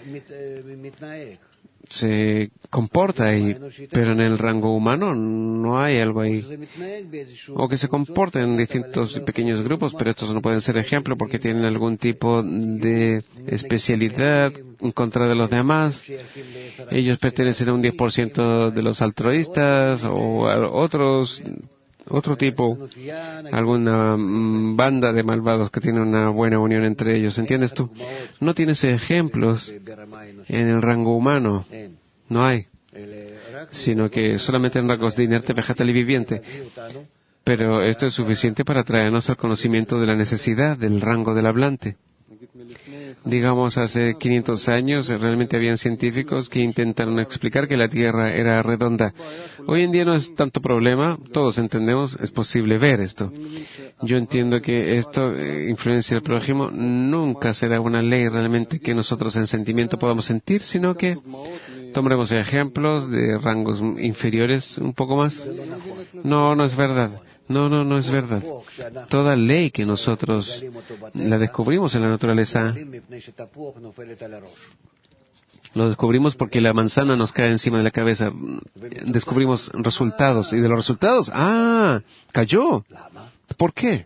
[SPEAKER 1] se comporta ahí, pero en el rango humano no hay algo ahí. O que se comporta en distintos pequeños grupos, pero estos no pueden ser ejemplo porque tienen algún tipo de especialidad en contra de los demás. Ellos pertenecen a un 10% de los altruistas o a otro tipo, alguna banda de malvados que tiene una buena unión entre ellos. ¿Entiendes tú? No tienes ejemplos en el rango humano. No hay. Sino que solamente en rangos de inerte, vegetal y viviente. Pero esto es suficiente para traernos al conocimiento de la necesidad del rango del hablante. Digamos, hace 500 años realmente habían científicos que intentaron explicar que la Tierra era redonda. Hoy en día no es tanto problema, todos entendemos, es posible ver esto. Yo entiendo que esto, influencia del prójimo, nunca será una ley realmente que nosotros en sentimiento podamos sentir, sino que tomaremos ejemplos de rangos inferiores un poco más. No es verdad. No es verdad. Toda ley que nosotros la descubrimos en la naturaleza, lo descubrimos porque la manzana nos cae encima de la cabeza. Descubrimos resultados. Y de los resultados, cayó. ¿Por qué?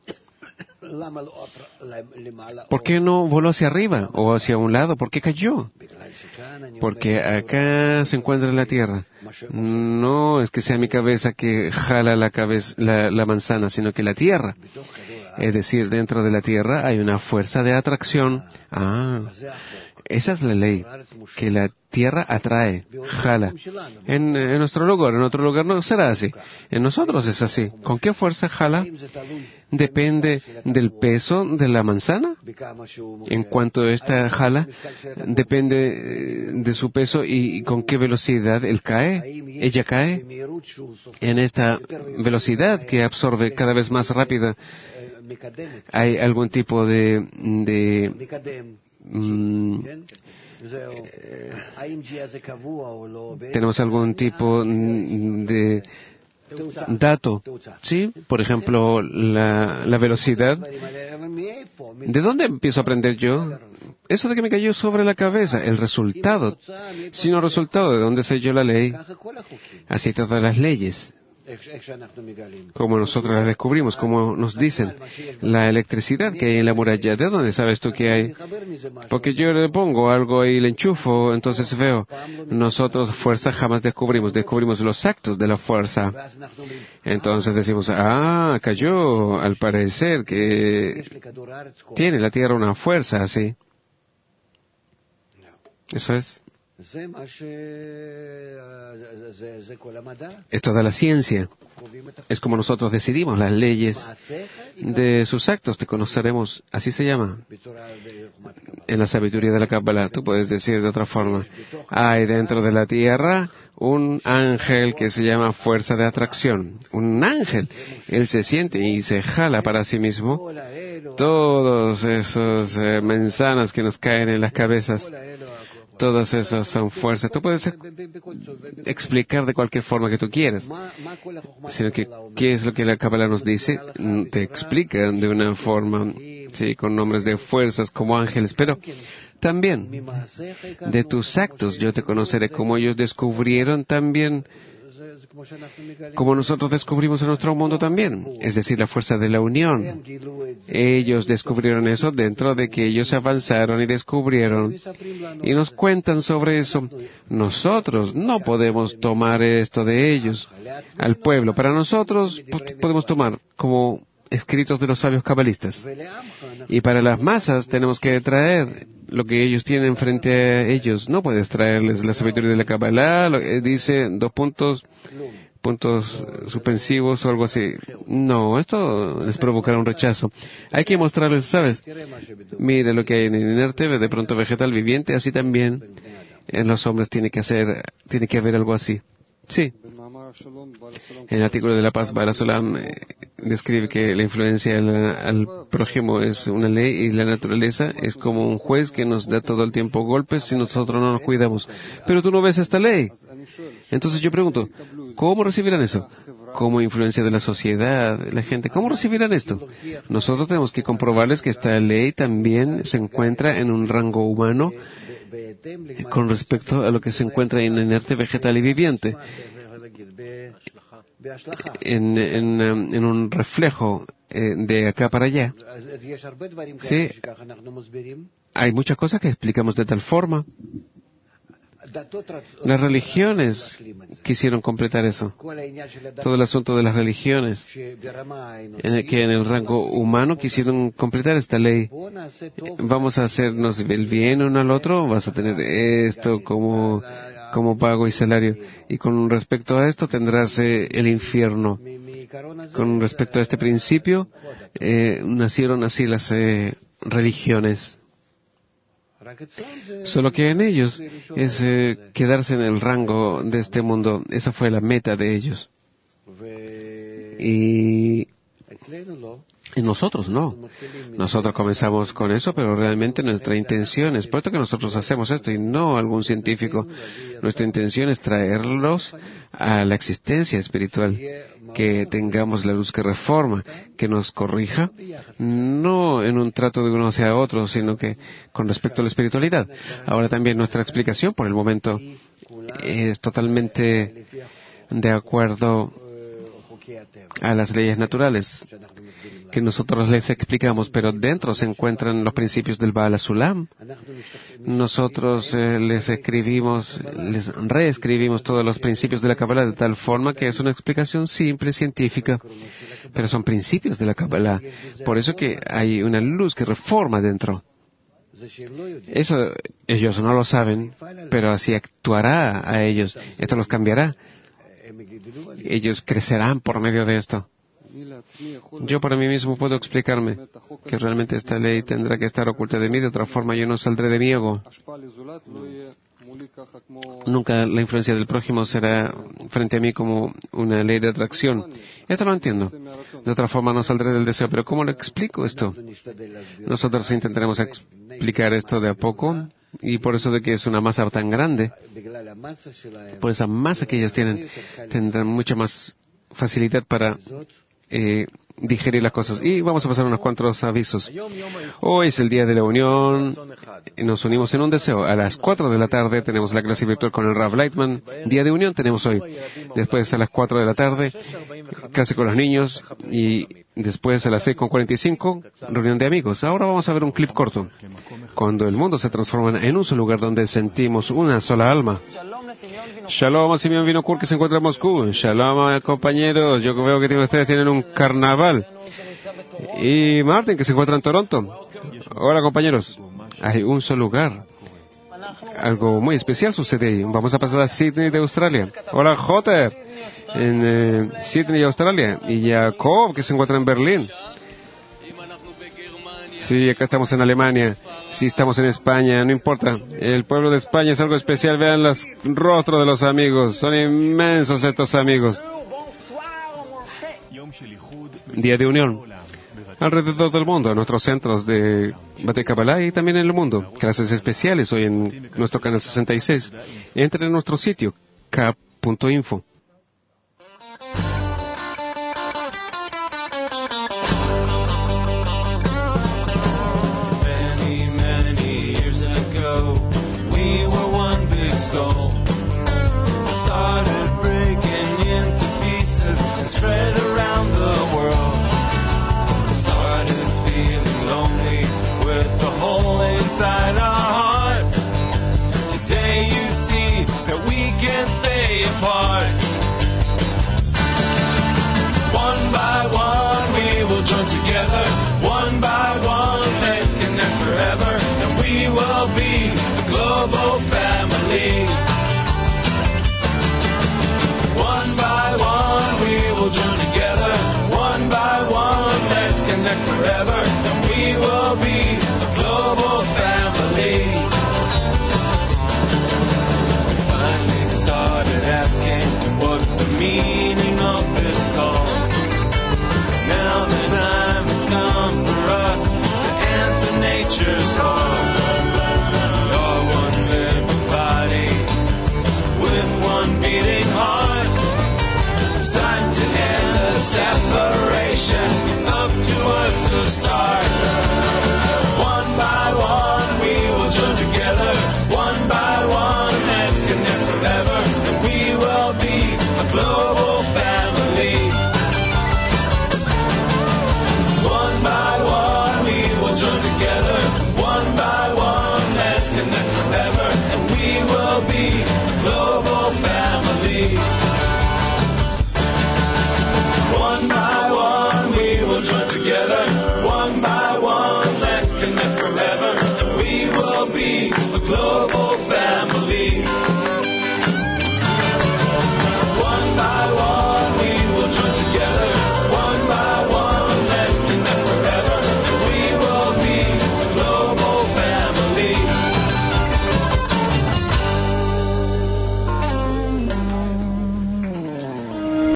[SPEAKER 1] ¿Por qué no voló hacia arriba o hacia un lado? ¿Por qué cayó? Porque acá se encuentra la tierra. No es que sea mi cabeza que jala la manzana, sino que la tierra. Es decir, dentro de la tierra hay una fuerza de atracción. Esa es la ley, que la tierra atrae, jala. En nuestro lugar, en otro lugar no será así. En nosotros es así. ¿Con qué fuerza jala? Depende del peso de la manzana. En cuanto esta jala, depende de su peso y con qué velocidad ella cae. En esta velocidad que absorbe cada vez más rápido, hay algún tipo tenemos algún tipo de dato, ¿sí? Por ejemplo, la velocidad. ¿De dónde empiezo a aprender yo? Eso de que me cayó sobre la cabeza, el resultado. Sino resultado, ¿de dónde sé yo la ley? Así todas las leyes. Como nosotros las descubrimos, como nos dicen, la electricidad que hay en la muralla, ¿de dónde sabes tú que hay? Porque yo le pongo algo y le enchufo, entonces veo. Nosotros fuerza jamás descubrimos los actos de la fuerza. Entonces decimos, cayó, al parecer que tiene la Tierra una fuerza así. Eso es. Es toda la ciencia. Es como nosotros decidimos las leyes de sus actos. Te conoceremos, así se llama. En la sabiduría de la Kabbalah, tú puedes decir de otra forma. Hay dentro de la tierra un ángel que se llama fuerza de atracción. Un ángel. Él se siente y se jala para sí mismo todos esos manzanas que nos caen en las cabezas. Todas esas son fuerzas. Tú puedes explicar de cualquier forma que tú quieras. Sino que, ¿qué es lo que la Kabbalah nos dice? Te explica de una forma sí, con nombres de fuerzas como ángeles, pero también de tus actos yo te conoceré, como ellos descubrieron también, como nosotros descubrimos en nuestro mundo también, es decir, la fuerza de la unión. Ellos descubrieron eso dentro de que ellos avanzaron y descubrieron y nos cuentan sobre eso. Nosotros no podemos tomar esto de ellos al pueblo. Para nosotros podemos tomar como escritos de los sabios cabalistas. Y para las masas tenemos que traer lo que ellos tienen frente a ellos. No puedes traerles la sabiduría de la Kabbalah, dice puntos suspensivos o algo así. No, esto les provocará un rechazo. Hay que mostrarles, ¿sabes? Mira lo que hay en el inerte, de pronto vegetal viviente, así también en los hombres tiene que haber algo así. Sí. En el artículo de la paz, Baal HaSulam describe que la influencia al prójimo es una ley y la naturaleza es como un juez que nos da todo el tiempo golpes si nosotros no nos cuidamos. Pero tú no ves esta ley. Entonces yo pregunto, ¿cómo recibirán eso? ¿Cómo influencia de la sociedad, la gente? ¿Cómo recibirán esto? Nosotros tenemos que comprobarles que esta ley también se encuentra en un rango humano con respecto a lo que se encuentra en inerte, vegetal y viviente. En un reflejo de acá para allá. Sí, hay muchas cosas que explicamos de tal forma. Las religiones quisieron completar eso. Todo el asunto de las religiones, que en el rango humano quisieron completar esta ley. Vamos a hacernos el bien uno al otro, vas a tener esto como pago y salario. Y con respecto a esto tendrás el infierno. Con respecto a este principio, nacieron así las religiones. Solo que en ellos es quedarse en el rango de este mundo. Esa fue la meta de ellos. Y nosotros no. Nosotros comenzamos con eso, pero realmente nuestra intención es, por esto que nosotros hacemos esto y no algún científico, nuestra intención es traerlos a la existencia espiritual, que tengamos la luz que reforma, que nos corrija, no en un trato de uno hacia otro, sino que con respecto a la espiritualidad. Ahora también nuestra explicación por el momento es totalmente de acuerdo a las leyes naturales que nosotros les explicamos, pero dentro se encuentran los principios del Baal HaSulam. Nosotros les reescribimos todos los principios de la Kabbalah de tal forma que es una explicación simple, científica, pero son principios de la Kabbalah. Por eso que hay una luz que reforma dentro. Eso ellos no lo saben, pero así actuará a ellos. Esto los cambiará. Ellos crecerán por medio de esto. Yo para mí mismo puedo explicarme que realmente esta ley tendrá que estar oculta de mí, de otra forma yo no saldré de mi ego. Nunca la influencia del prójimo será frente a mí como una ley de atracción. Esto lo entiendo. De otra forma no saldré del deseo. Pero ¿cómo le explico esto? Nosotros intentaremos explicar esto de a poco. Y por eso de que es una masa tan grande, por esa masa que ellos tienen, tendrán mucha más facilidad para digerir las cosas. Y vamos a pasar unos cuantos avisos. Hoy es el Día de la Unión. Nos unimos en un deseo. A las 4 de la tarde tenemos la clase virtual con el Rav Lightman. Día de Unión tenemos hoy. Después a las 4 de la tarde, clase con los niños. Y después a las 6:45, reunión de amigos. Ahora vamos a ver un clip corto. Cuando el mundo se transforma en un solo lugar donde sentimos una sola alma. Shalom a Simeón Vinokur que se encuentra en Moscú. Shalom compañeros. Yo veo que ustedes tienen un carnaval. Y Martin que se encuentra en Toronto. Hola compañeros. Hay un solo lugar. Algo muy especial sucede ahí. Vamos a pasar a Sydney de Australia. Hola Jote. En Sydney, Australia. Y Jacob que se encuentra en Berlín. Sí, acá estamos en Alemania. Sí, estamos en España, no importa. El pueblo de España es algo especial. Vean los rostros de los amigos. Son inmensos estos amigos. Día de unión. Alrededor del mundo, en nuestros centros de Bate Kabbalah y también en el mundo. Clases especiales hoy en nuestro canal 66. Entre en nuestro sitio, k.info.